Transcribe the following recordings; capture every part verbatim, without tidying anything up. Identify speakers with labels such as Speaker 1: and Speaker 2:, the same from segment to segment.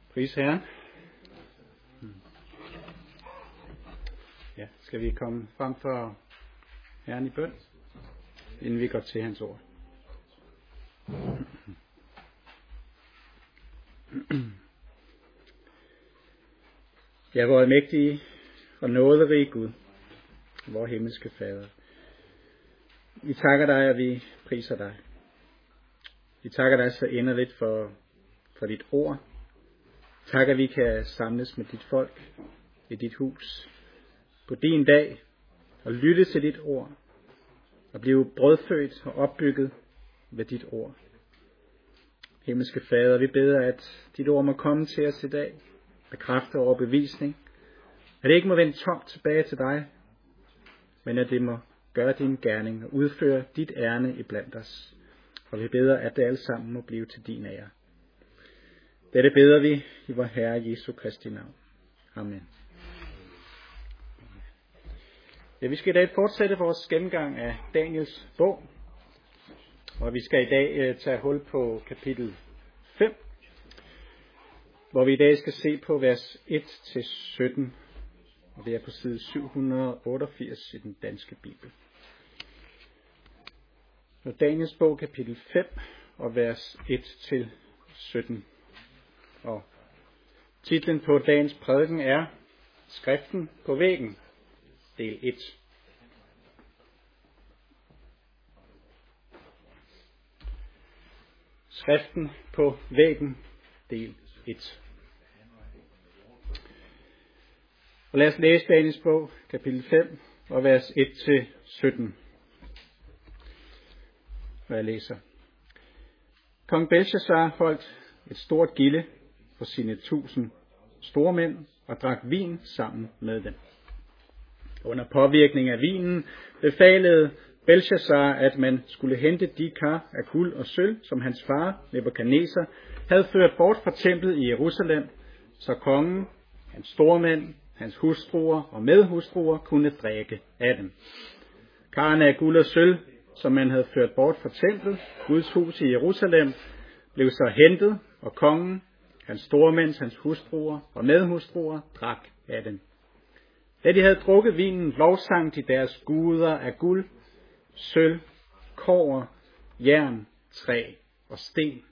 Speaker 1: Pris Herren. Ja, skal vi komme frem for Herren i bøn, inden vi går til hans ord. Ja, vor mægtige og nåderige Gud, vor himmelske Fader. Vi takker dig, og vi priser dig. Vi takker dig så inderligt for, for dit ord. Tak, at vi kan samles med dit folk i dit hus på din dag og lytte til dit ord og blive brødfødt og opbygget ved dit ord. Himmelske Fader, vi beder, at dit ord må komme til os i dag med kraft og overbevisning. At det ikke må vende tomt tilbage til dig, men at det må gøre din gerning og udføre dit ærne iblandt os. Og vi beder, at det alle sammen må blive til din ære. Dette beder vi i vor Herre Jesu Kristi navn. Amen. Ja, vi skal i dag fortsætte vores gennemgang af Daniels bog. Og vi skal i dag uh, tage hul på kapitel fem, hvor vi i dag skal se på vers et til sytten. Og det er på side syv hundrede otteogfirs i den danske bibel. Og Daniels bog kapitel fem og vers et til sytten. Og titlen på dagens prædiken er Skriften på væggen, del et. Skriften på væggen, del et. Og lad os læse Daniels bog, kapitel fem, og vers et til sytten. Og jeg læser. Kong Belshazzar holdt et stort gilde for sine tusind stormænd og drak vin sammen med dem. Under påvirkning af vinen befalede Belshazzar, at man skulle hente de kar af guld og sølv, som hans far, Nebukadnesar, havde ført bort fra templet i Jerusalem, så kongen, hans stormænd, hans hustruer og medhustruer kunne drikke af dem. Karrene af guld og sølv, som man havde ført bort fra templet, Guds hus i Jerusalem, blev så hentet, og kongen, hans stormænd, hans hustruer og medhustruer drak af dem. Da de havde drukket vinen, lovsang de deres guder af guld, sølv, kobber, jern, træ og sten.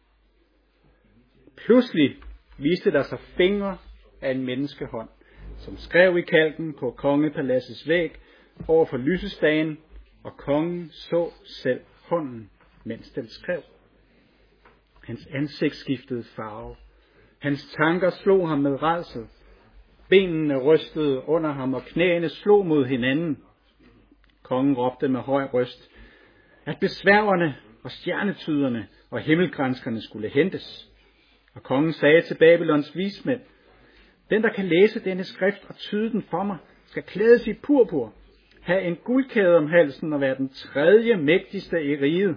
Speaker 1: Pludselig viste der sig fingre af en menneskehånd, som skrev i kalken på kongepaladsets væg over for lysestagen, og kongen så selv hånden, mens den skrev. Hans ansigt skiftede farve. Hans tanker slog ham med rædsel. Benene rystede under ham, og knæene slog mod hinanden. Kongen råbte med høj røst, at besværgerne og stjernetyderne og himmelgranskerne skulle hentes. Og kongen sagde til Babylons vismænd, den, der kan læse denne skrift og tyde den for mig, skal klædes i purpur, have en guldkæde om halsen og være den tredje mægtigste i riget.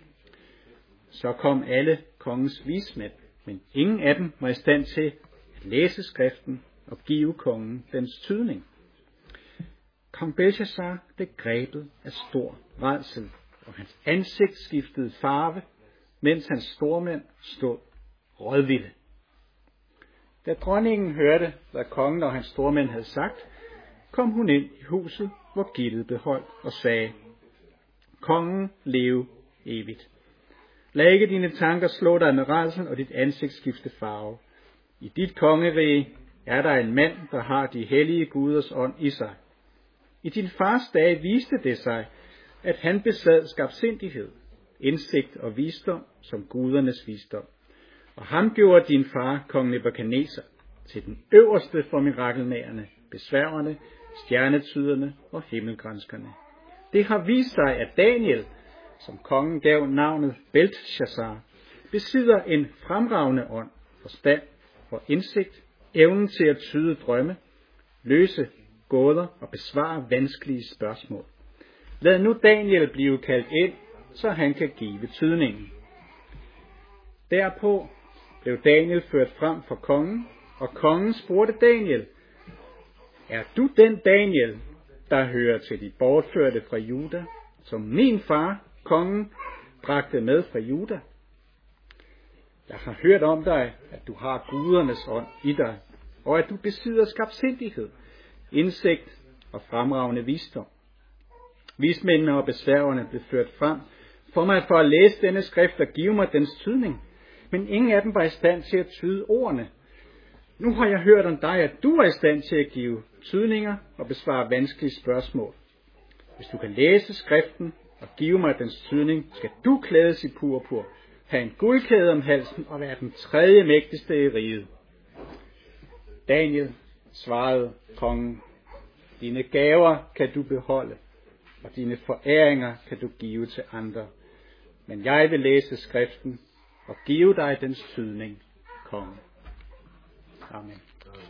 Speaker 1: Så kom alle kongens vismænd, men ingen af dem var i stand til at læse skriften og give kongen dens tydning. Kong Belshazzar blev grebet af stor rædsel, og hans ansigt skiftede farve, mens hans stormænd stod rådvilde. Da dronningen hørte, hvad kongen og hans stormænd havde sagt, kom hun ind i huset, hvor gildet blev holdt, og sagde, kongen leve evigt. Lad ikke dine tanker slå dig med rædsel og dit ansigt skifte farve. I dit kongerige er der en mand, der har de hellige guders ånd i sig. I din fars dage viste det sig, at han besad skarpsindighed, indsigt og visdom som gudernes visdom. Og ham gjorde din far, kong Nebukadnesar, til den øverste for mirakelmagerne, besværgerne, stjernetyderne og himmelgranskerne. Det har vist sig, at Daniel, som kongen gav navnet Belshazzar, besidder en fremragende ånd, forstand og indsigt, evnen til at tyde drømme, løse gåder og besvare vanskelige spørgsmål. Lad nu Daniel blive kaldt ind, så han kan give tydningen. Derpå blev Daniel ført frem for kongen, og kongen spurgte Daniel, er du den Daniel, der hører til de bortførte fra Juda, som min far, kongen, bragte med fra Juda? Jeg har hørt om dig, at du har gudernes ånd i dig, og at du besidder skarpsindighed, indsigt og fremragende visdom. Vismændene og besværgerne blev ført frem for mig for at læse denne skrift og give mig dens tydning, men ingen af dem var i stand til at tyde ordene. Nu har jeg hørt om dig, at du er i stand til at give tydninger og besvare vanskelige spørgsmål. Hvis du kan læse skriften og give mig dens tydning, skal du klædes i purpur, have en guldkæde om halsen og være den tredje mægtigste i riget. Daniel svarede kongen, dine gaver kan du beholde, og dine foræringer kan du give til andre. Men jeg vil læse skriften og give dig dens tydning, konge. Amen.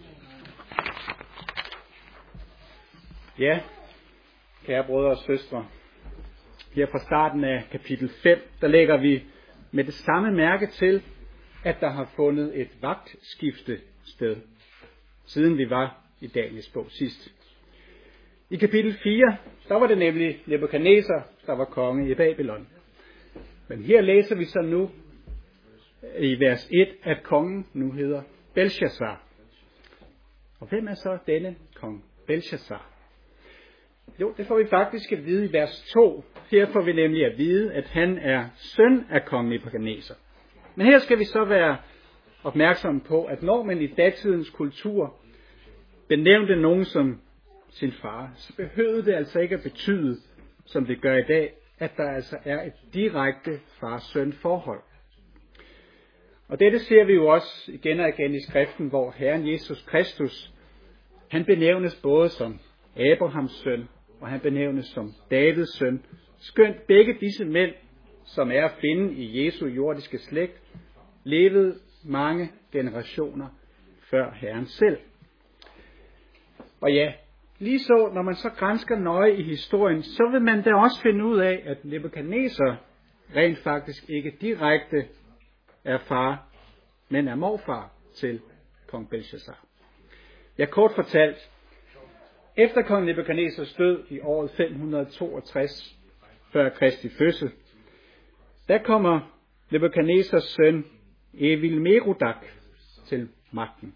Speaker 1: Ja, kære brødre og søstre, her fra starten af kapitel fem, der lægger vi med det samme mærke til, at der har fundet et vagtskifte sted, siden vi var i Daniels bog sidst. I kapitel fire, der var det nemlig Nebukadnesar, der var konge i Babylon. Men her læser vi så nu i vers et, at kongen nu hedder Belshazzar. Og hvem er så denne kong Belshazzar? Jo, det får vi faktisk at vide i vers to. Her får vi nemlig at vide, at han er søn af kong Nebukadnesar. Men her skal vi så være opmærksomme på, at når man i datidens kultur benævnte nogen som sin far, så behøvede det altså ikke at betyde, som det gør i dag, at der altså er et direkte far-søn forhold. Og dette ser vi jo også igen og igen i skriften, hvor Herren Jesus Kristus, han benævnes både som Abrahams søn, og han benævnes som Davids søn, skønt begge disse mænd, som er at finde i Jesu jordiske slægt, levede mange generationer før Herren selv. Og ja, lige så, når man så gransker nøje i historien, så vil man da også finde ud af, at Nebukadnesar rent faktisk ikke direkte er far, men er morfar til kong Belshazzar. Ja, kort fortalt, efter kong Nebukadnesars død i året fem hundrede toogtres før Kristi fødsel, der kommer Nebukadnesars søn Evil-Merodach til magten.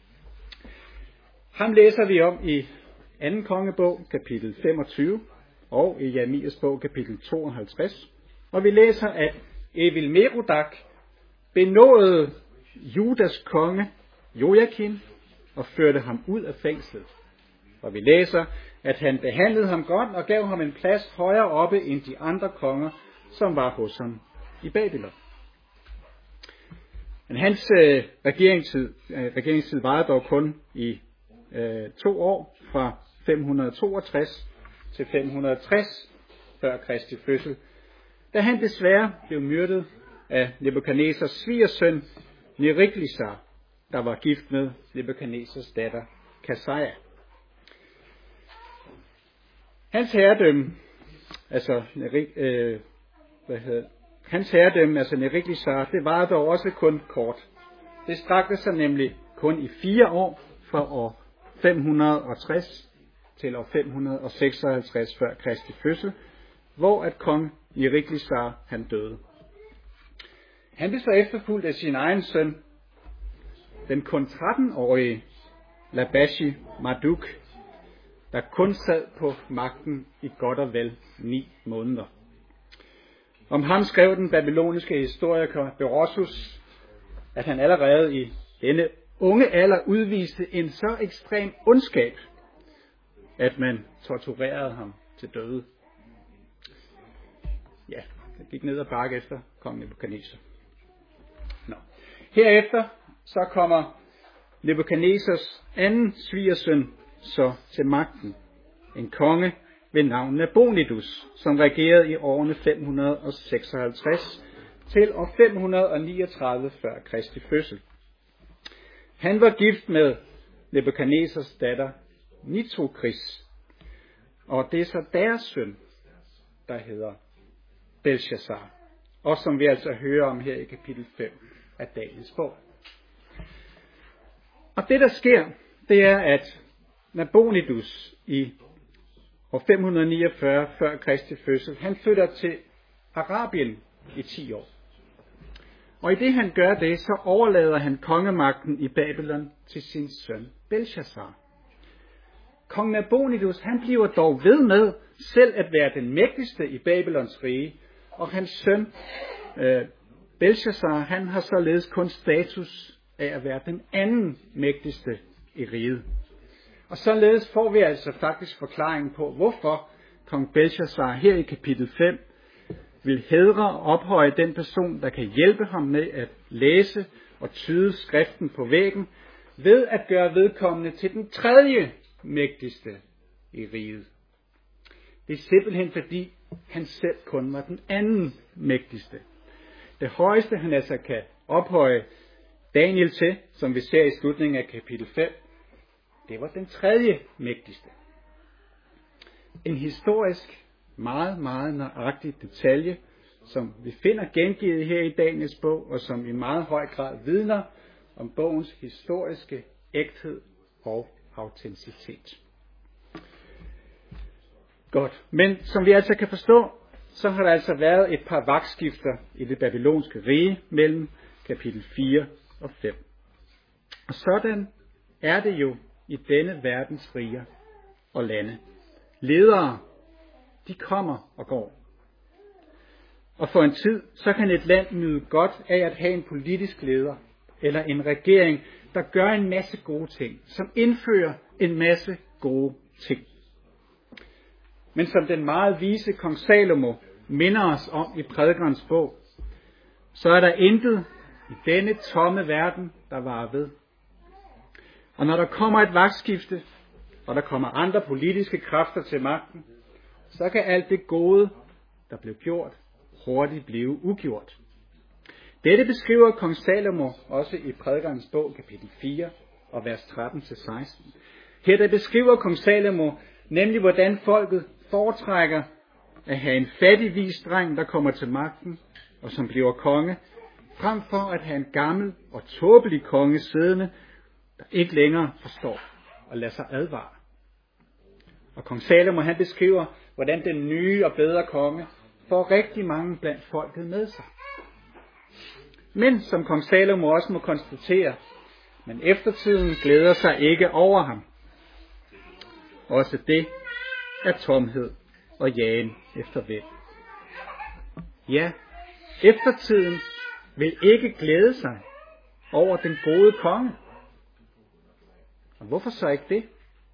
Speaker 1: Ham læser vi om i anden kongebog, kapitel femogtyve, og i Jeremias bog, kapitel tooghalvtreds. Og vi læser, at Evil-Merodach benådede Judas konge Joachim og førte ham ud af fængslet. Og vi læser, at han behandlede ham godt og gav ham en plads højere oppe end de andre konger, som var hos ham i Babylon. Men hans øh, regeringstid, øh, regeringstid varede dog kun i øh, to år, fra fem hundrede toogtres til fem hundrede tres før Kristi fødsel, da han desværre blev myrdet af Nebukadnesars svigersøn Neriglisar, der var gift med Nebukadnesars datter Kasaja. Hans herredømme, altså øh, hvad hedder, hans herredømme, altså Neriglisar, det varede dog også kun kort. Det strakte sig nemlig kun i fire år, fra år fem hundrede tres til år fem hundrede seksoghalvtreds før Kristi fødsel, hvor at kong Neriglisar han døde. Han blev så efterfulgt af sin egen søn, den kun tretten-årige Labashi Marduk, der kun sad på magten i godt og vel ni måneder. Om ham skrev den babyloniske historiker Berossus, at han allerede i denne unge alder udviste en så ekstrem ondskab, at man torturerede ham til døde. Ja, det gik ned ad bakke efter kong Nebukadnesar. Nå. Herefter så kommer Nebukadnesars anden svigersøn så til magten. En konge ved navn Nabonidus, som regerede i årene fem hundrede seksoghalvtreds til år fem hundrede niogtredive før Kristi fødsel. Han var gift med Nebukadnesars datter Nitokris, og det er så deres søn, der hedder Belshazzar, og som vi altså hører om her i kapitel fem af Daniels bog. Og det der sker, det er, at Nabonidus i år fem hundrede niogfyrre før Kristi fødsel, han flytter til Arabien i ti år. Og i det han gør det, så overlader han kongemagten i Babylon til sin søn Belshazzar. Kong Nabonidus, han bliver dog ved med selv at være den mægtigste i Babylons rige, og hans søn øh, Belshazzar, han har således kun status af at være den anden mægtigste i riget. Og således får vi altså faktisk forklaringen på, hvorfor kong Belshazzar her i kapitel fem vil hædre og ophøje den person, der kan hjælpe ham med at læse og tyde skriften på væggen, ved at gøre vedkommende til den tredje mægtigste i riget. Det er simpelthen fordi, han selv kun var den anden mægtigste. Det højeste, han altså kan ophøje Daniel til, som vi ser i slutningen af kapitel fem, det var den tredje mægtigste. En historisk, meget, meget nøjagtig detalje, som vi finder gengivet her i Daniels bog, og som i meget høj grad vidner om bogens historiske ægthed og autenticitet. Godt, men som vi altså kan forstå, så har der altså været et par vagtskifter i det babylonske rige mellem kapitel fire og fem. Og sådan er det jo i denne verdens riger og lande. Ledere, de kommer og går. Og for en tid, så kan et land nyde godt af at have en politisk leder, eller en regering, der gør en masse gode ting, som indfører en masse gode ting. Men som den meget vise kong Salomo minder os om i prædikerens bog, så er der intet i denne tomme verden, der varer ved. Og når der kommer et vagtskifte, og der kommer andre politiske kræfter til magten, så kan alt det gode, der blev gjort, hurtigt blive ugjort. Dette beskriver kong Salomo også i prædikerens bog, kapitel fire, og vers tretten til seksten. Her der beskriver kong Salomo nemlig, hvordan folket foretrækker at have en fattig vis dreng, der kommer til magten, og som bliver konge, frem for at have en gammel og tåbelig konge siddende, der ikke længere forstår og lader sig advare. Og kong Salomo han beskriver, hvordan den nye og bedre konge får rigtig mange blandt folket med sig. Men som kong Salomo også må konstatere, men eftertiden glæder sig ikke over ham. Også det er tomhed og jagen efter vind. Ja, eftertiden vil ikke glæde sig over den gode konge. Og hvorfor så ikke det?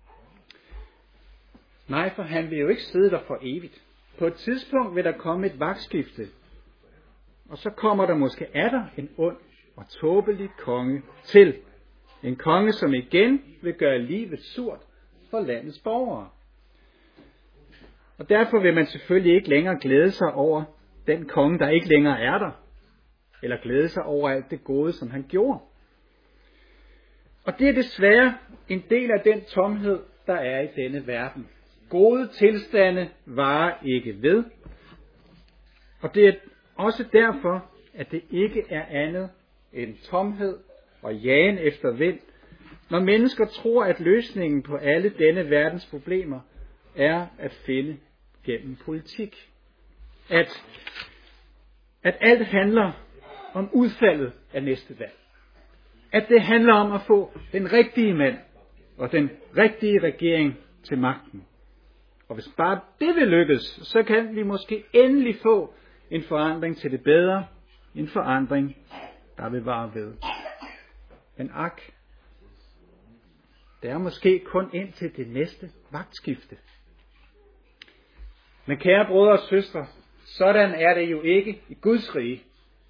Speaker 1: Nej, for han vil jo ikke sidde der for evigt. På et tidspunkt vil der komme et vagtskifte, og så kommer der måske atter en ond og tåbelig konge til. En konge, som igen vil gøre livet surt for landets borgere. Og derfor vil man selvfølgelig ikke længere glæde sig over den konge, der ikke længere er der, eller glæde sig over alt det gode, som han gjorde. Og det er desværre en del af den tomhed, der er i denne verden. Gode tilstande varer ikke ved. Og det er også derfor, at det ikke er andet end tomhed og jagen efter vind, når mennesker tror, at løsningen på alle denne verdens problemer er at finde gennem politik. At, at alt handler om udfaldet af næste valg. At det handler om at få den rigtige mand og den rigtige regering til magten. Og hvis bare det vil lykkes, så kan vi måske endelig få en forandring til det bedre. En forandring, der vil vare ved. Men ak, det er måske kun ind til det næste vagtskifte. Men kære brødre og søstre, sådan er det jo ikke i Guds rige.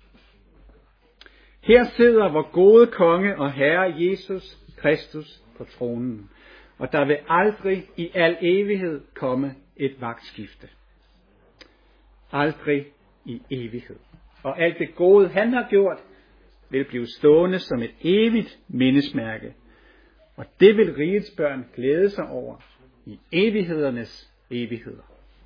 Speaker 1: Her sidder vor gode konge og herre Jesus Kristus på tronen, og der vil aldrig i al evighed komme et vagtskifte. Aldrig i evighed. Og alt det gode, han har gjort, vil blive stående som et evigt mindesmærke. Og det vil rigets børn glæde sig over i evighedernes evigheder.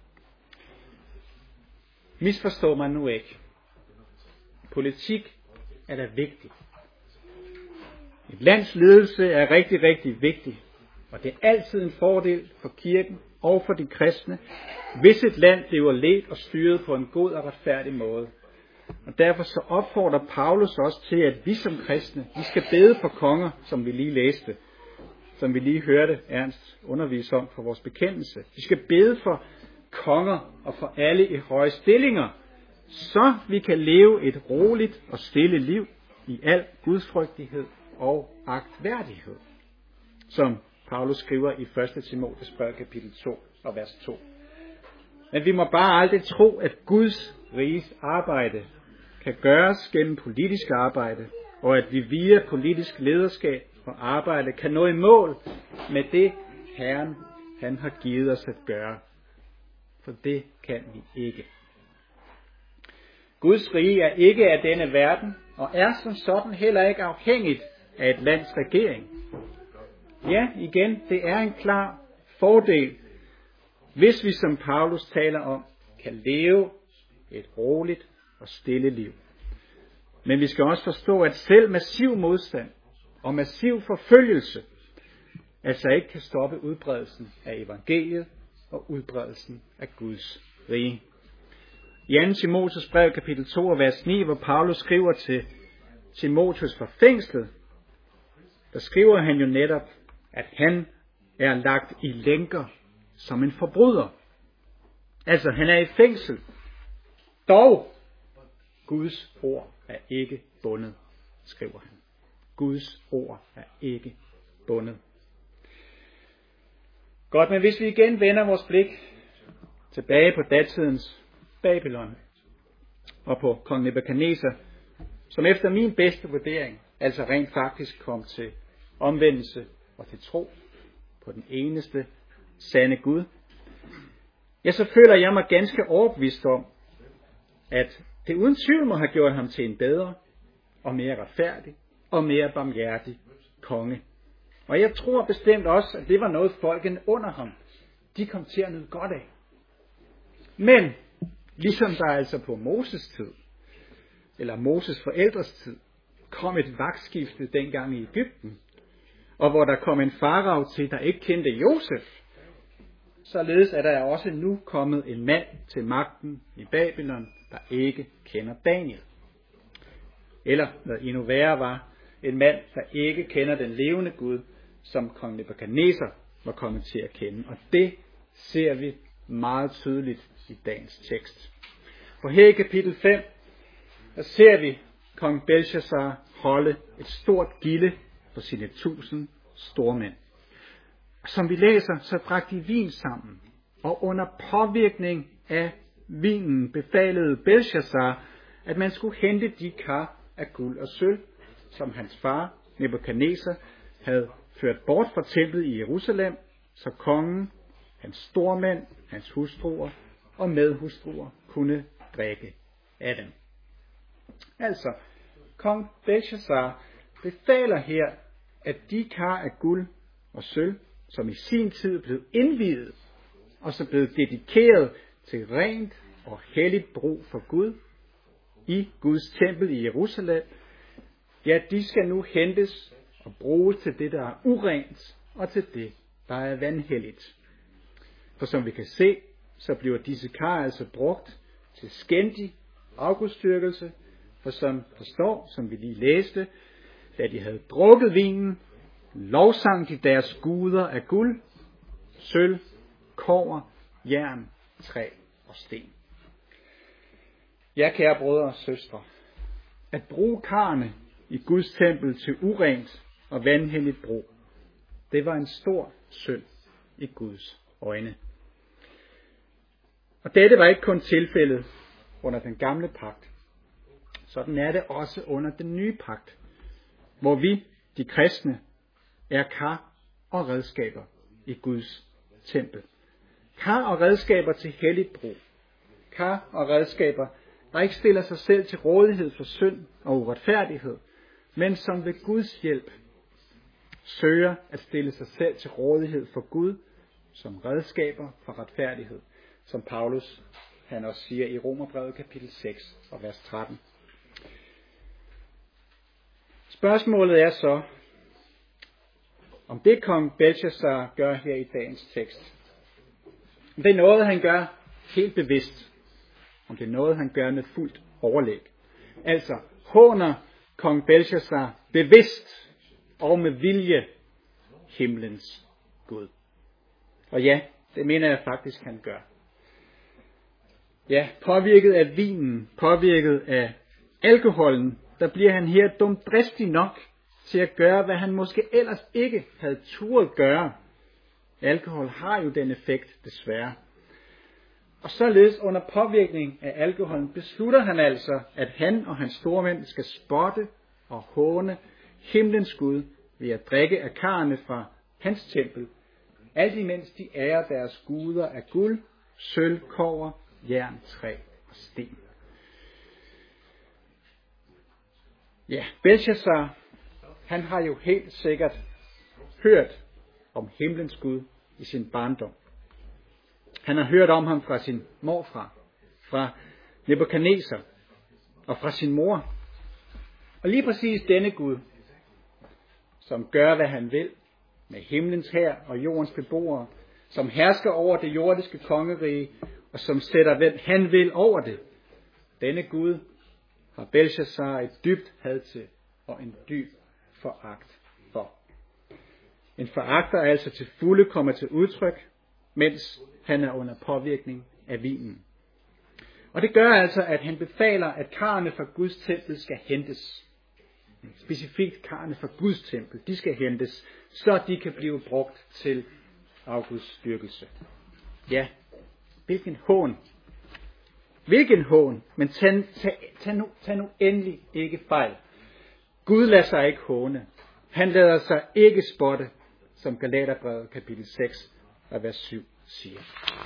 Speaker 1: Misforstår man nu ikke. Politik er da vigtigt. Et lands ledelse er rigtig, rigtig vigtigt. Og det er altid en fordel for kirken og for de kristne, hvis et land bliver ledt og styret på en god og retfærdig måde. Og derfor så opfordrer Paulus også til, at vi som kristne, vi skal bede for konger, som vi lige læste, som vi lige hørte Ernst undervise om for vores bekendelse. Vi skal bede for konger og for alle i høje stillinger, så vi kan leve et roligt og stille liv i al gudsfrygtighed og agtværdighed, som Paulus skriver i første Timotheus brev kapitel to og vers to. Men vi må bare aldrig tro, at Guds riges arbejde kan gøres gennem politisk arbejde, og at vi via politisk lederskab og arbejde kan nå i mål med det, Herren han har givet os at gøre. For det kan vi ikke. Guds rige er ikke af denne verden, og er som sådan heller ikke afhængigt af et lands regering. Ja, igen, det er en klar fordel, hvis vi, som Paulus taler om, kan leve et roligt og stille liv. Men vi skal også forstå, at selv massiv modstand og massiv forfølgelse altså ikke kan stoppe udbredelsen af evangeliet og udbredelsen af Guds rige. I anden Timotheus brev kapitel to og vers ni, hvor Paulus skriver til Timotheus fra fængslet, der skriver han jo netop, at han er lagt i lænker som en forbryder. Altså, han er i fængsel. Dog, Guds ord er ikke bundet, skriver han. Guds ord er ikke bundet. Godt, men hvis vi igen vender vores blik tilbage på datidens Babylon og på kong Nebukadneser, som efter min bedste vurdering, altså rent faktisk kom til omvendelse og til tro på den eneste sande Gud, ja, så føler jeg mig ganske overbevist om, at det uden tvivl må have gjort ham til en bedre og mere retfærdig og mere barmhjertig konge. Og jeg tror bestemt også, at det var noget folkene under ham, de kom til at nyde godt af. Men, ligesom der altså på Moses tid, eller Moses forældres tid, kom et vagtskifte dengang i Egypten, og hvor der kom en farao til, der ikke kendte Josef, således er der også nu kommet en mand til magten i Babylon, der ikke kender Daniel. Eller, hvad endnu værre var, en mand, der ikke kender den levende Gud, som kong Nebukadneser var kommet til at kende. Og det ser vi meget tydeligt i dagens tekst. For her i kapitel fem, der ser vi kong Belshazzar holde et stort gilde for sine tusind stormænd. Som vi læser, så drak de vin sammen, og under påvirkning af vinen befalede Belshazzar, at man skulle hente de kar af guld og sølv, som hans far, Nebukadneser, havde ført bort fra templet i Jerusalem, så kongen, hans stormænd, hans hustruer og medhustruer kunne drikke af dem. Altså, kong Belshazzar befaler her, at de kar af guld og sølv, som i sin tid blev indviet og så blev dedikeret til rent og helligt brug for Gud i Guds tempel i Jerusalem, ja, de skal nu hentes og bruges til det, der er urent, og til det, der er vanhelligt. For som vi kan se, så bliver disse kar altså brugt til skændig afgudstyrkelse, for som der står, som vi lige læste, da de havde drukket vinen, lovsang de deres guder af guld, sølv, kobber, jern, træ og sten. Ja, kære brødre og søstre, at bruge karne i Guds tempel til urent og vanhelligt brug, det var en stor synd i Guds øjne. Og dette var ikke kun tilfældet under den gamle pagt. Sådan er det også under den nye pagt, hvor vi, de kristne, er kar og redskaber i Guds tempel. Kar og redskaber til helligt brug. Kar og redskaber, der ikke stiller sig selv til rådighed for synd og uretfærdighed, men som ved Guds hjælp søger at stille sig selv til rådighed for Gud som redskaber for retfærdighed, som Paulus han også siger i Romerbrevet kapitel seks og vers tretten. Spørgsmålet er så, om det kong Belshazzar gør her i dagens tekst, om det er noget, han gør helt bevidst, om det er noget, han gør med fuldt overlæg, Altså håner kong Belshazzar bevidst og med vilje himlens Gud. Og ja, det mener jeg faktisk, han gør. Ja, påvirket af vinen, påvirket af alkoholen, der bliver han her dumdristig nok til at gøre, hvad han måske ellers ikke havde turet gøre. Alkohol har jo den effekt, desværre. Og således under påvirkning af alkoholen beslutter han altså, at han og hans store mænd skal spotte og håne himlens Gud ved at drikke af karrene fra hans tempel, alt imens de ærer deres guder af guld, sølv, kobber, jern, træ og sten. Ja, Belshazzar, han har jo helt sikkert hørt om himlens Gud i sin barndom. Han har hørt om ham fra sin morfar, fra Nebukadneser og fra sin mor. Og lige præcis denne Gud, som gør, hvad han vil med himlens hær og jordens beboere, som hersker over det jordiske kongerige, og som sætter, hvad han vil over det. Denne Gud har Belshazzar et dybt had til og en dyb foragt for. En foragt, der altså til fulde kommer til udtryk, mens han er under påvirkning af vinen. Og det gør altså, at han befaler, at karrene fra Guds tempel skal hentes. Specifikt karrene fra Guds tempel, de skal hentes, så de kan blive brugt til afgudsdyrkelse. Ja, hvilken hån. Hvilken hån, men tag, tag, tag, nu, tag nu endelig ikke fejl. Gud lader sig ikke håne. Han lader sig ikke spotte, som Galaterbrevet kapitel seks og vers syv siger.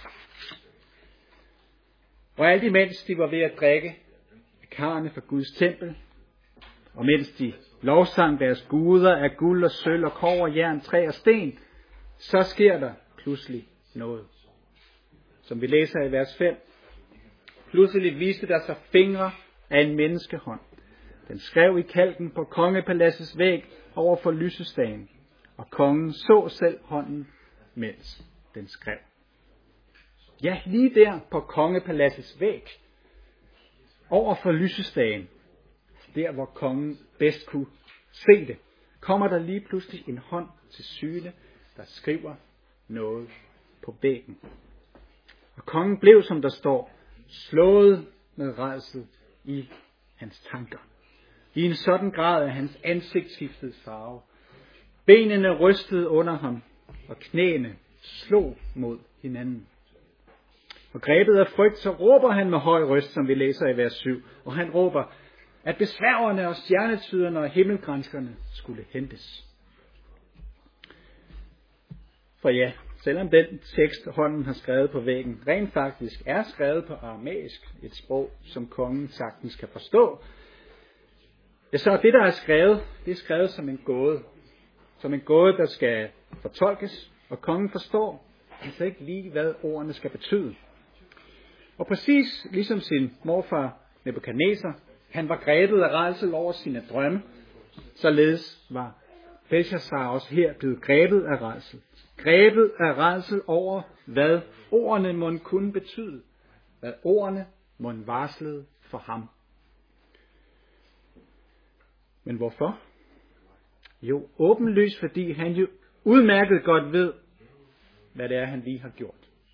Speaker 1: Og alt imens de var ved at drikke af karrene fra Guds tempel, og mens de lovsang deres guder af guld og sølv og kobber, jern, træ og sten, så sker der pludselig noget. Som vi læser i vers fem. Pludselig viste der sig fingre af en menneskehånd. Den skrev i kalken på kongepaladsets væg over for lysestagen, og kongen så selv hånden, mens den skrev. Ja, lige der på kongepaladsets væg, over for lysestagen, der hvor kongen bedst kunne se det, kommer der lige pludselig en hånd til syne, der skriver noget på væggen. Og kongen blev, som der står, slået med rædsel i hans tanker. I en sådan grad, at hans ansigt skiftede farve. Benene rystede under ham, og knæene slog mod hinanden. Og grebet af frygt, så råber han med høj røst, som vi læser i vers syv. Og han råber, at besværgerne og stjernetyderne og himmelgranskerne skulle hentes. For ja, selvom den tekst, hånden har skrevet på væggen, rent faktisk er skrevet på aramæisk, et sprog, som kongen sagtens kan forstå, ja, så det, der er skrevet, det er skrevet som en gåde. Som en gåde, der skal fortolkes, og kongen forstår altså ikke lige, hvad ordene skal betyde. Og præcis ligesom sin morfar Nebukadneser, han var grebet af rædsel over sine drømme, således var Belshazzar også her blevet grebet af rædsel. Grebet af rædsel over, hvad ordene måtte kunne betyde. Hvad ordene måtte varslede for ham. Men hvorfor? Jo, åbenlyst, fordi han jo udmærket godt ved, hvad det er, han lige har gjort.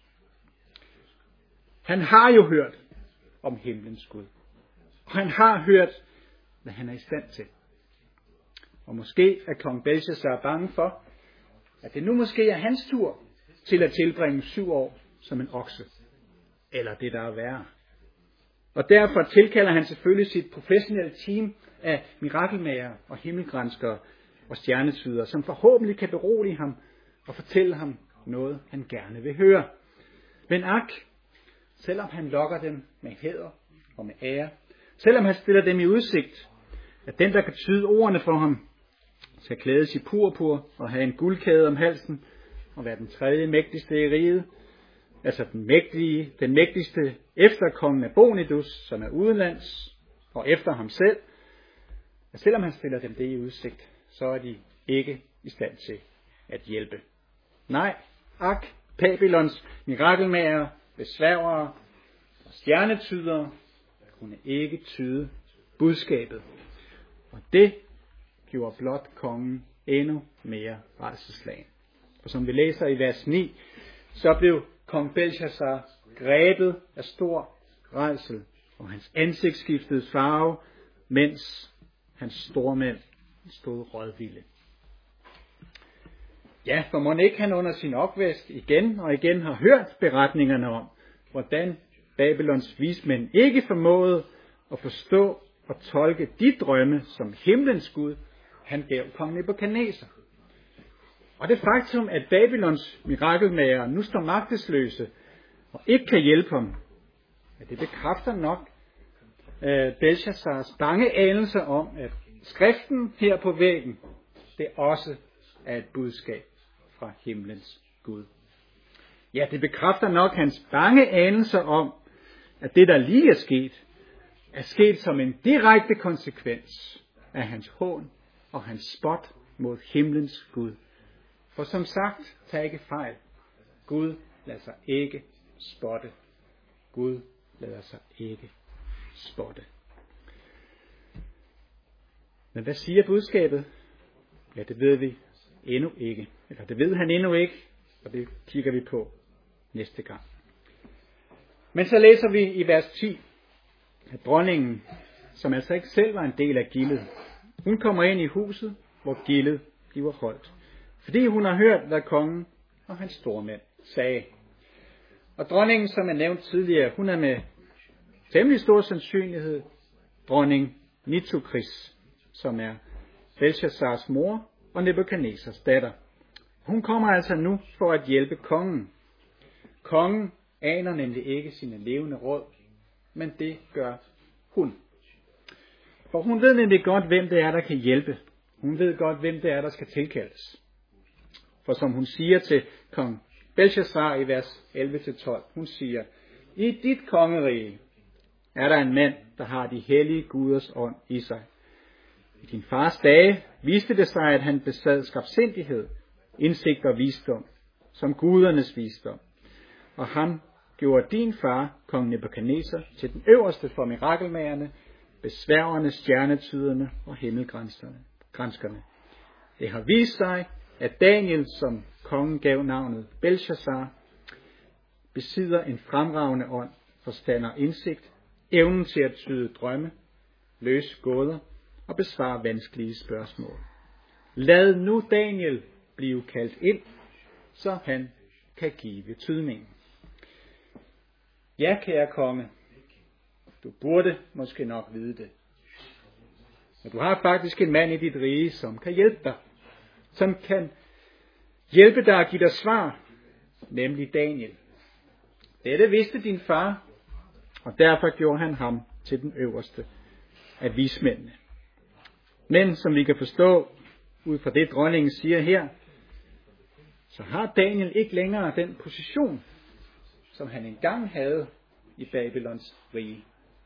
Speaker 1: Han har jo hørt om himlens Gud. Og han har hørt, hvad han er i stand til. Og måske er kong Belshazzar bange for, at det nu måske er hans tur til at tilbringe syv år som en okse. Eller det, der er værre. Og derfor tilkalder han selvfølgelig sit professionelle team af mirakelmager og himmelgranskere og stjernetyder, som forhåbentlig kan berolige ham og fortælle ham noget, han gerne vil høre. Men ak, selvom han lokker dem med hæder og med ære, selvom han stiller dem i udsigt, at den, der kan tyde ordene for ham, skal klædes i purpur og have en guldkæde om halsen og være den tredje mægtigste i riget, altså den, mægtige, den mægtigste efter kongen Nabonidus, som er udenlands, og efter ham selv, at selvom han stiller dem det i udsigt, så er de ikke i stand til at hjælpe. Nej, ak, Babylons mirakelmager, besværgere og stjernetydere kunne ikke tyde budskabet. Og det gjorde blot kongen endnu mere rædselsslagen. Og som vi læser i vers ni, så blev kong Belshazzar grebet af stor rædsel, og hans ansigt skiftede farve, mens hans stormænd stod rådvilde. Ja, for må ikke han under sin opvækst igen og igen har hørt beretningerne om, hvordan Babylons vismænd ikke formåede at forstå og tolke de drømme, som himlens Gud han gav kong Nebukadneser. Og det faktum, at Babylons mirakelmager nu står magtesløse og ikke kan hjælpe ham, ja, det bekræfter nok uh, Belshazzars bange anelse om, at skriften her på væggen, det også er et budskab fra himlens Gud. Ja, det bekræfter nok hans bange anelse om, at det, der lige er sket, er sket som en direkte konsekvens af hans hån og hans spot mod himlens Gud. For som sagt, tag ikke fejl. Gud lader sig ikke spotte. Gud lader sig ikke spotte. Men hvad siger budskabet? Ja, det ved vi endnu ikke. Eller det ved han endnu ikke, og det kigger vi på næste gang. Men så læser vi i vers ti, at dronningen, som altså ikke selv var en del af gildet, hun kommer ind i huset, hvor gildet bliver holdt. Fordi hun har hørt, hvad kongen og hans stormænd sagde. Og dronningen, som er nævnt tidligere, hun er med temmelig stor sandsynlighed dronning Nitokris, som er Belshazzars mor og Nebukadnesars datter. Hun kommer altså nu for at hjælpe kongen. Kongen aner nemlig ikke sine levende råd, men det gør hun. For hun ved nemlig godt, hvem det er, der kan hjælpe. Hun ved godt, hvem det er, der skal tilkaldes. For som hun siger til kong Belshazzar i vers elleve til tolv, hun siger, i dit kongerige er der en mand, der har de hellige guders ånd i sig. I din fars dage viste det sig, at han besad skarpsindighed, indsigt og visdom, som gudernes visdom. Og han gjorde din far, kong Nebukadneser, til den øverste for mirakelmagerne, besværgerne, stjernetyderne og himmelgranskerne. Det har vist sig, at Daniel, som kongen gav navnet Belshazzar, besidder en fremragende ånd, forstand og indsigt, evnen til at tyde drømme, løse gåder og besvare vanskelige spørgsmål. Lad nu Daniel blive kaldt ind, så han kan give tydningen. Ja, kære konge, du burde måske nok vide det. Men du har faktisk en mand i dit rige, som kan hjælpe dig. Som kan hjælpe dig at give dig svar, nemlig Daniel. Dette vidste din far, og derfor gjorde han ham til den øverste af vismændene. Men som vi kan forstå, ud fra det dronningen siger her, så har Daniel ikke længere den position, som han engang havde i Babylons rige.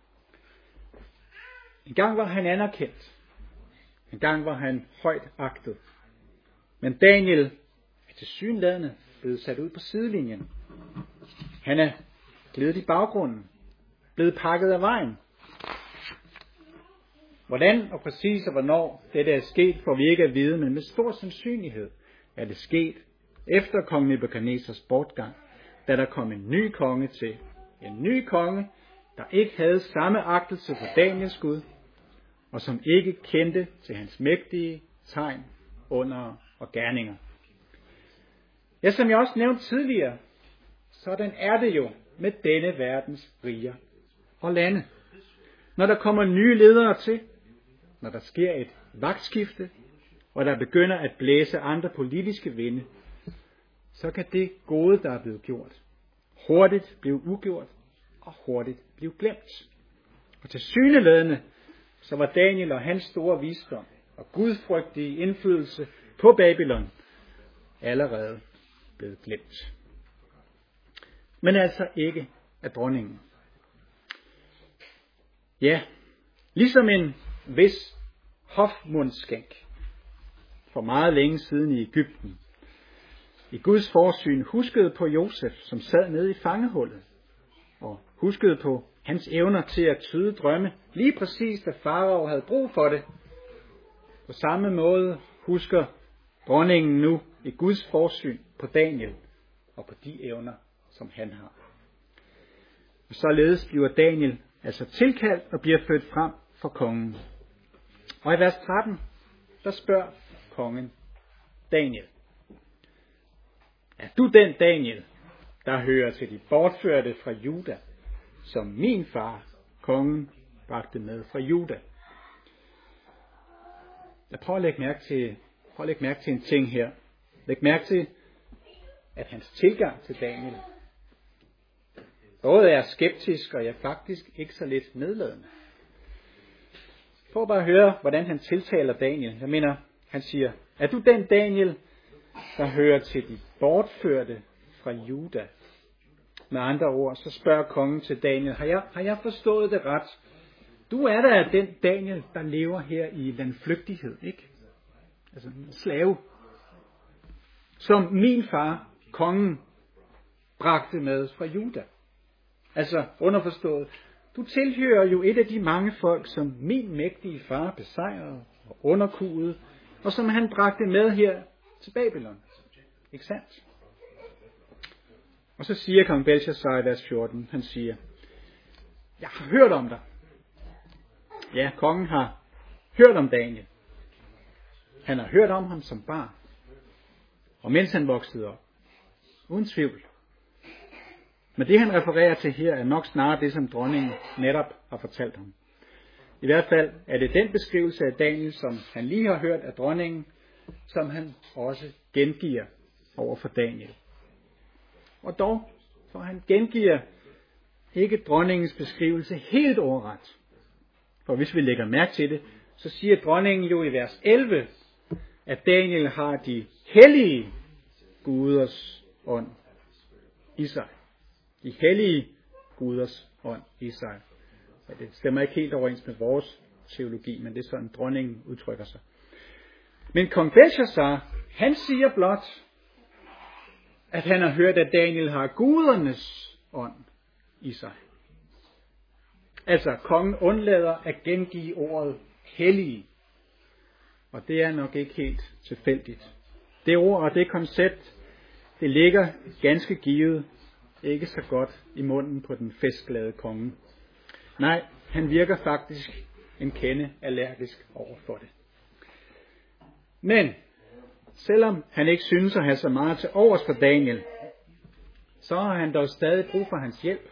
Speaker 1: En gang var han anerkendt. En gang var han højt agtet. Men Daniel er tilsyneladende blevet sat ud på sidelinjen. Han er gledet i baggrunden, blevet pakket af vejen. Hvordan og præcis og hvornår dette er sket, får vi ikke at vide, men med stor sandsynlighed er det sket efter kong Nebukadnesars bortgang, da der kom en ny konge til. En ny konge, der ikke havde samme agtelse for Daniels Gud, og som ikke kendte til hans mægtige tegn, under og gerninger. Ja, som jeg også nævnte tidligere, sådan er det jo med denne verdens riger og lande. Når der kommer nye ledere til, når der sker et vagtskifte, og der begynder at blæse andre politiske vinde, så kan det gode, der er blevet gjort, hurtigt blive ugjort og hurtigt blive glemt. Og til syneladende, så var Daniel og hans store visdom og gudfrygtige indflydelse på Babylon allerede blevet glemt. Men altså ikke af dronningen. Ja, ligesom en vis hofmundskænk for meget længe siden i Egypten, i Guds forsyn huskede på Josef, som sad nede i fangehullet, og huskede på hans evner til at tyde drømme, lige præcis da farao havde brug for det. På samme måde husker dronningen nu i Guds forsyn på Daniel og på de evner, som han har. Og således bliver Daniel altså tilkaldt og bliver ført frem for kongen. Og i vers tretten, der spørger kongen Daniel: er du den Daniel, der hører til de bortførte fra Juda, som min far, kongen, bragte med fra Juda? Jeg prøver at lægge mærke til, prøver at lægge mærke til en ting her. Læg mærke til, at hans tilgang til Daniel både er skeptisk, og jeg faktisk ikke så lidt nedladende. Prøv bare at høre, hvordan han tiltaler Daniel. Jeg mener, han siger: er du den Daniel, der hører til de bortførte fra Juda? Med andre ord, så spørger kongen til Daniel: har jeg, har jeg forstået det ret? Du er da den Daniel, der lever her i landflygtighed, ikke? Altså en slave, som min far, kongen, bragte med fra Juda. Altså underforstået, du tilhører jo et af de mange folk, som min mægtige far besejrede og underkuede, og som han bragte med her til Babylon. Ikke sandt? Og så siger kong Belshazzar i vers fjorten, han siger: jeg har hørt om dig. Ja, kongen har hørt om Daniel. Han har hørt om ham som barn, og mens han voksede op. Uden tvivl. Men det han refererer til her er nok snarere det, som dronningen netop har fortalt ham. I hvert fald er det den beskrivelse af Daniel, som han lige har hørt af dronningen, som han også gengiver over for Daniel. Og dog, for han gengiver ikke dronningens beskrivelse helt overret. For hvis vi lægger mærke til det, så siger dronningen jo i vers elleve, at Daniel har de hellige guders ånd i sig. De hellige guders ånd i sig. Ja, det stemmer ikke helt overens med vores teologi, men det er sådan, dronningen udtrykker sig. Men kong Belshazzar, han siger blot, at han har hørt, at Daniel har gudernes ånd i sig. Altså, kongen undlader at gengive ordet hellige. Og det er nok ikke helt tilfældigt. Det ord og det koncept, det ligger ganske givet ikke så godt i munden på den festglade konge. Nej, han virker faktisk en kende allergisk over for det. Men selvom han ikke synes at have så meget til overs for Daniel, så har han dog stadig brug for hans hjælp.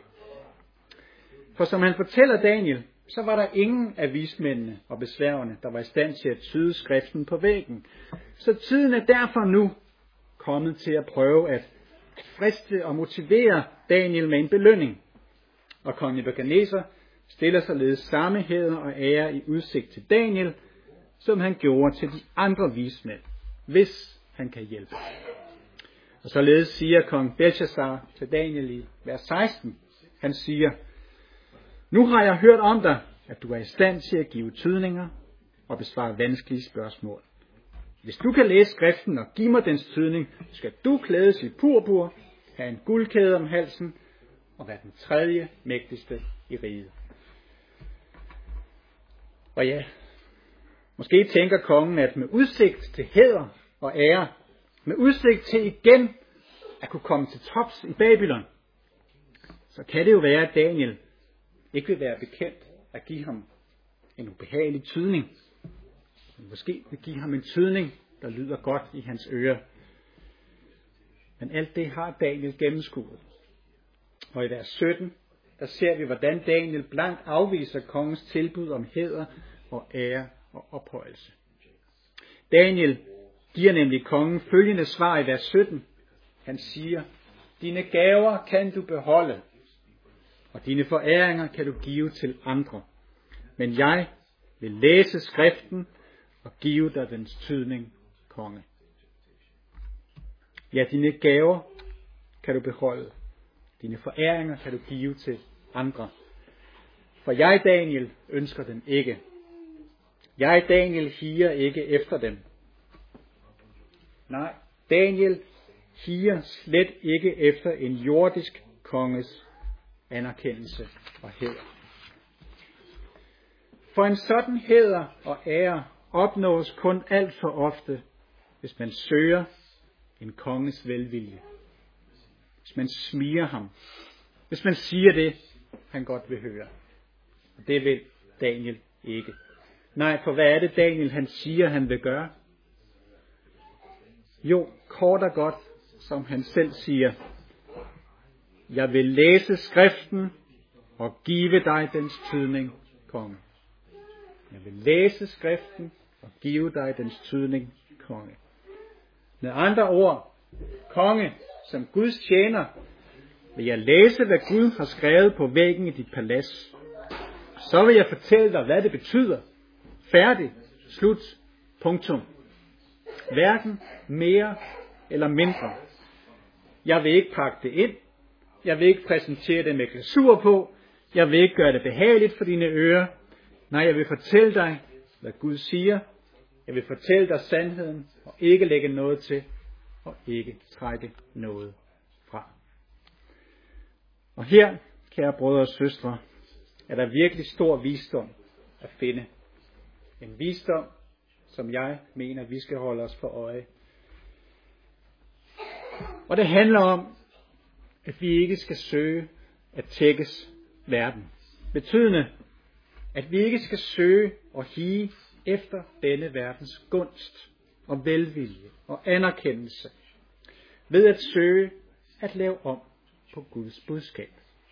Speaker 1: For som han fortæller Daniel, så var der ingen af vismændene og besværgerne, der var i stand til at tyde skriften på væggen. Så tiden er derfor nu kommet til at prøve at friste og motivere Daniel med en belønning. Og kong Nebukadnesar stiller således samme hæder og ære i udsigt til Daniel, som han gjorde til de andre vismænd, hvis han kan hjælpe. Og således siger kong Belshazzar til Daniel i vers seksten, han siger: nu har jeg hørt om dig, at du er i stand til at give tydninger og besvare vanskelige spørgsmål. Hvis du kan læse skriften og give mig dens tydning, skal du klædes i purpur, have en guldkæde om halsen og være den tredje mægtigste i riget. Og ja, måske tænker kongen, at med udsigt til hæder og ære, med udsigt til igen at kunne komme til tops i Babylon, så kan det jo være, at Daniel ikke vil være bekendt at give ham en ubehagelig tydning. Måske vil give ham en tydning, der lyder godt i hans ører. Men alt det har Daniel gennemskuet. Og i vers sytten, der ser vi, hvordan Daniel blankt afviser kongens tilbud om hæder og ære og ophøjelse. Daniel giver nemlig kongen følgende svar i vers sytten. Han siger: dine gaver kan du beholde, og dine foræringer kan du give til andre. Men jeg vil læse skriften og give dig dens tydning, konge. Ja, dine gaver kan du beholde. Dine foræringer kan du give til andre. For jeg, Daniel, ønsker dem ikke. Jeg, Daniel, higer ikke efter dem. Nej, Daniel higer slet ikke efter en jordisk konges anerkendelse og hæder. For en sådan hæder og ære opnås kun alt for ofte, hvis man søger en konges velvilje. Hvis man smiger ham. Hvis man siger det, han godt vil høre. Og det vil Daniel ikke. Nej, for hvad er det Daniel han siger, han vil gøre? Jo, kort og godt, som han selv siger. Jeg vil læse skriften og give dig dens tydning, konge. Jeg vil læse skriften og give dig dens tydning, konge. Med andre ord, konge, som Guds tjener, vil jeg læse, hvad Gud har skrevet på væggen i dit palads. Så vil jeg fortælle dig, hvad det betyder. Færdig. Slut. Punktum. Hverken mere eller mindre. Jeg vil ikke pakke det ind. Jeg vil ikke præsentere det med glasur på. Jeg vil ikke gøre det behageligt for dine ører. Nej, jeg vil fortælle dig, hvad Gud siger. Jeg vil fortælle dig sandheden, og ikke lægge noget til, og ikke trække noget fra. Og her, kære brødre og søstre, er der virkelig stor visdom at finde. En visdom, som jeg mener, vi skal holde os for øje. Og det handler om, at vi ikke skal søge at tækkes verden. Betydende, at vi ikke skal søge og hige efter denne verdens gunst og velvilje og anerkendelse, ved at søge at lave om på Guds budskab.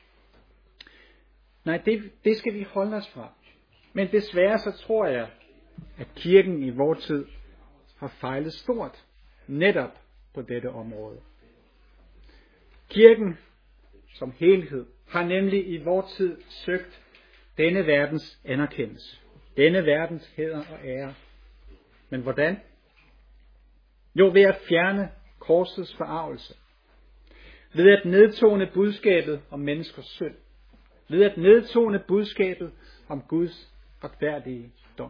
Speaker 1: Nej, det, det skal vi holde os fra. Men desværre så tror jeg, at kirken i vor tid har fejlet stort netop på dette område. Kirken som helhed har nemlig i vor tid søgt denne verdens anerkendelse, denne verdens hæder og ære. Men hvordan? Jo, ved at fjerne korsets forargelse, ved at nedtone budskabet om menneskers synd, ved at nedtone budskabet om Guds retfærdige dom.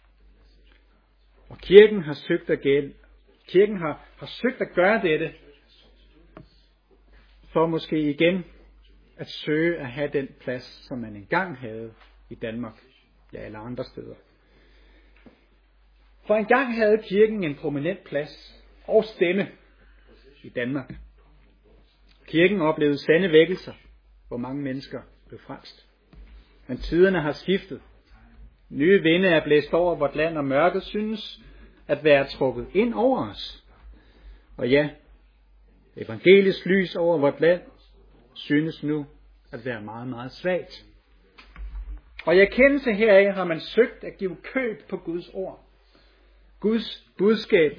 Speaker 1: Og kirken har søgt at gælde. Kirken har, har søgt at gøre dette, for måske igen at søge at have den plads, som man engang havde i Danmark, ja eller andre steder. For engang havde kirken en prominent plads og stemme i Danmark. Kirken oplevede sande vækkelser, hvor mange mennesker blev frelst. Men tiderne har skiftet. Nye vinde er blæst over vort land, og mørket synes at være trukket ind over os. Og ja, evangelisk lys over vort land synes nu at være meget, meget svagt. Og i erkendelse heraf har man søgt at give køb på Guds ord. Guds budskab.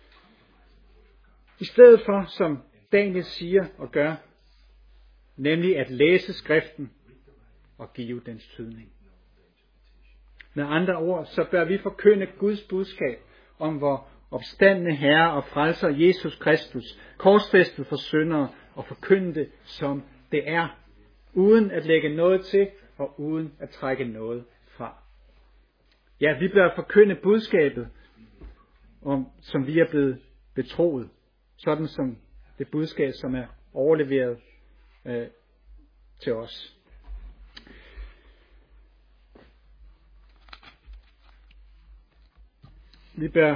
Speaker 1: I stedet for, som Daniel siger og gør, nemlig at læse skriften og give dens tydning. Med andre ord, så bør vi forkynde Guds budskab om vor opstandne Herre og frelser Jesus Kristus, korsfæstet for syndere, og forkynde det som det er, uden at lægge noget til og uden at trække noget fra. Ja, vi bør forkynde budskabet, om, som vi er blevet betroet, sådan som det budskab, som er overleveret øh, til os. Vi bør,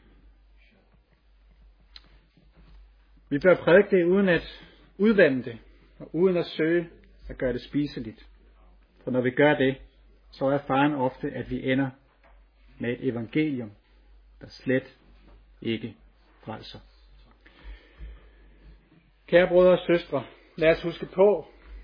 Speaker 1: vi bør prædike det uden at udvande det, og uden at søge at gøre det spiseligt. For når vi gør det, så er faren ofte, at vi ender med et evangelium, der slet ikke frelser. Kære brødre og søstre, lad os huske på,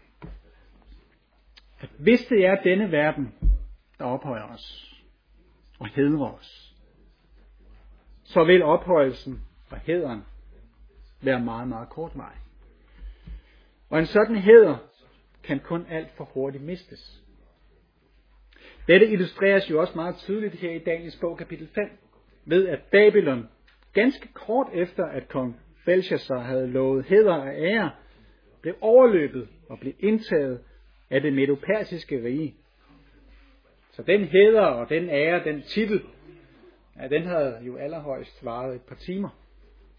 Speaker 1: at hvis det er denne verden, der ophøjer os og hædrer os, så vil ophøjelsen og hæderen være meget, meget kortvarig. Og en sådan hæder kan kun alt for hurtigt mistes. Dette illustreres jo også meget tydeligt her i Daniels bog kapitel fem, ved at Babylon, ganske kort efter at kong Belshazzar havde lovet hæder og ære, blev overløbet og blev indtaget af det medo-persiske rige. Så den hæder og den ære, den titel, ja, den havde jo allerhøjst varet et par timer.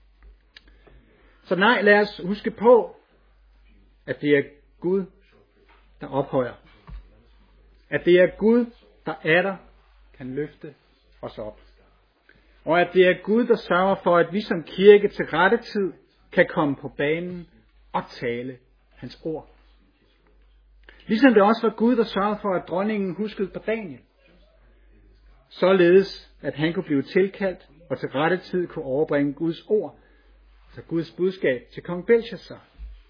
Speaker 1: Så nej, lad os huske på, at det er Gud, der ophøjer. At det er Gud, der er der, kan løfte os op. Og at det er Gud, der sørger for, at vi som kirke til rette tid kan komme på banen og tale hans ord. Ligesom det også var Gud, der sørgede for, at dronningen huskede på Daniel. Således, at han kunne blive tilkaldt og til rette tid kunne overbringe Guds ord, så Guds budskab til kong Belshazzar.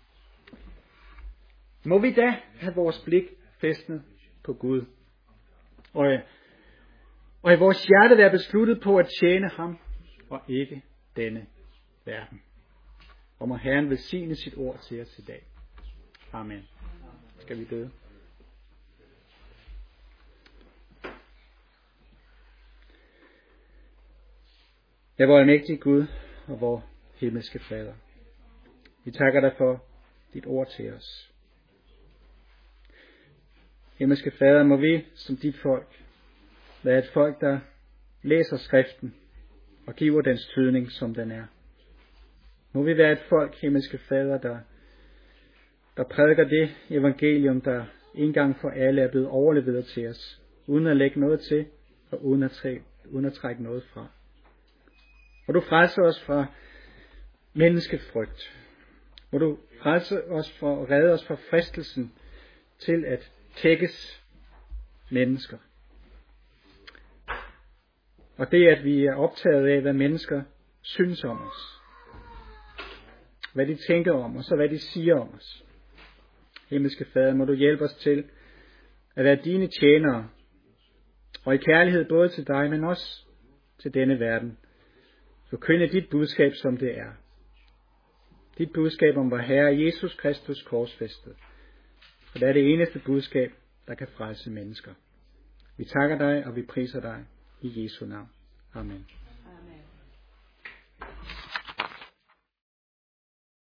Speaker 1: Må vi da have vores blik fæstnet på Gud, og, og i vores hjerte være besluttet på at tjene ham, og ikke denne verden. Og må Herren velsigne sit ord til os i dag. Amen. Skal vi bede? Ja, vor almægtige Gud og vor himmelske Fader, vi takker dig for dit ord til os. Himmelske Fader, må vi som dit folk være et folk, der læser skriften og giver dens tydning, som den er. Må vi være et folk, himmelske Fader, der, der prædiker det evangelium, der en gang for alle er blevet overleveret til os, uden at lægge noget til og uden at, træ, uden at trække noget fra. Og du frelser os fra menneskefrygt. Må du frelse os for og redde os fra fristelsen til at tækkes mennesker. Og det, at vi er optaget af, hvad mennesker synes om os. Hvad de tænker om os, og hvad de siger om os. Himmelske Fader, må du hjælpe os til at være dine tjenere. Og i kærlighed både til dig, men også til denne verden. Forkynde dit budskab, som det er. Dit budskab om vor Herre Jesus Kristus korsfæstet. For det er det eneste budskab, der kan frelse mennesker. Vi takker dig, og vi priser dig i Jesu navn. Amen.